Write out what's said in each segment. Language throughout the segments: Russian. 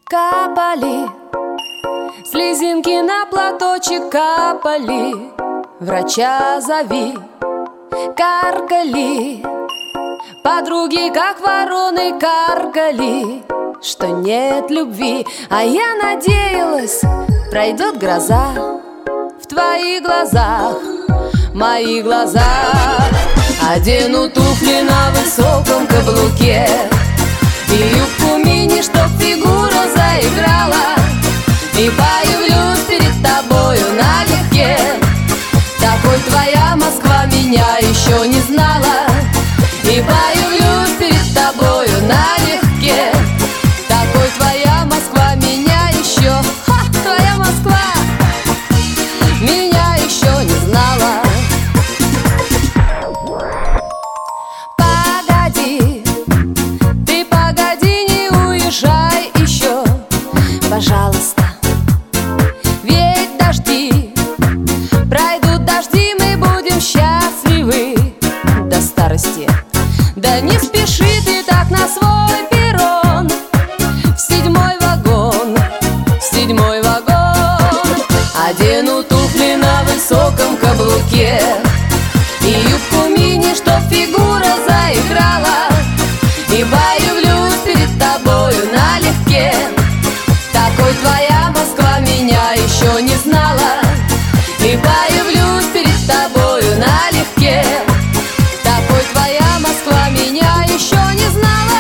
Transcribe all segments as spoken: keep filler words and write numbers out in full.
Капали слезинки на платочек, капали. Врача зови. Каркали подруги, как вороны, каркали, что нет любви. А я надеялась, пройдет гроза в твоих глазах, моих глазах. Одену туфли на высоком каблуке и юбку мини, чтоб фигура заиграла, и появлюсь перед тобою налегке. Такой твоя Москва меня еще не знала, и появлюсь перед тобою налегке. Такой твоя Москва меня еще, ха, твоя Москва меня еще не знала. Погоди, ты погоди, не уезжай еще, пожалуйста. Ведь дожди пройдут, дожди, мы будем счастливы до старости. Да не спеши ты так на свой перрон, в седьмой вагон, в седьмой вагон. Одену туфли на высоком каблуке и юбку мини, чтоб фигура заиграла, и появлюсь перед тобою налегке. Такой твоя Москва меня еще не знала, и появлюсь перед тобою налегке. Такой твоя Москва меня еще не знала.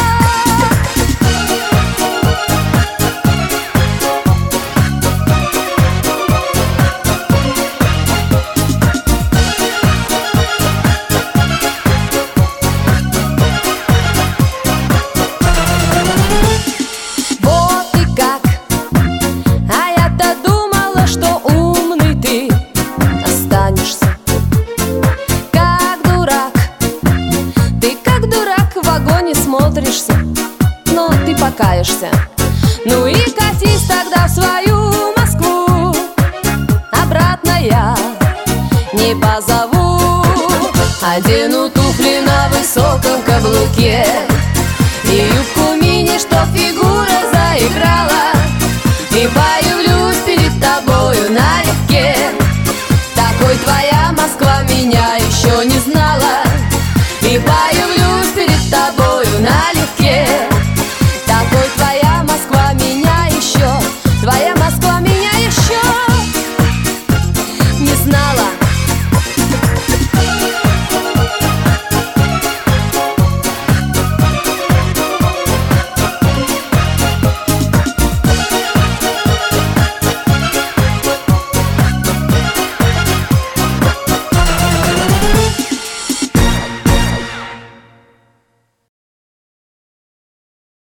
Вот и как, а я-то думала, что умный ты останешься. Как дурак, ты как дурак в вагоне смотришься, но ты покаешься. Ну и катись тогда в свою Москву, обратно я не позову. Одену туфли на высоком каблуке и юбку мини, чтоб фигура заиграла, и появлюсь перед тобою налегке. Такой твоя Москва меня еще не знала, и появлюсь перед тобою налегке.